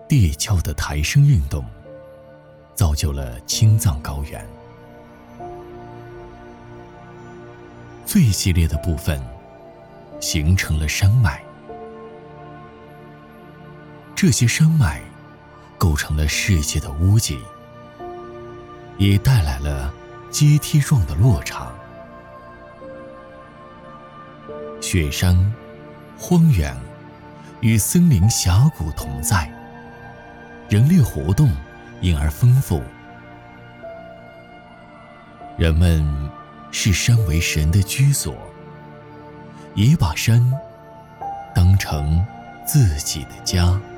跌峭的抬升运动造就了青藏高原。最激烈的部分形成了山脉，这些山脉构成了世界的屋脊，也带来了阶梯状的落差。雪山、荒原与森林峡谷同在，人类活动因而丰富。人们视山为神的居所，也把山当成自己的家。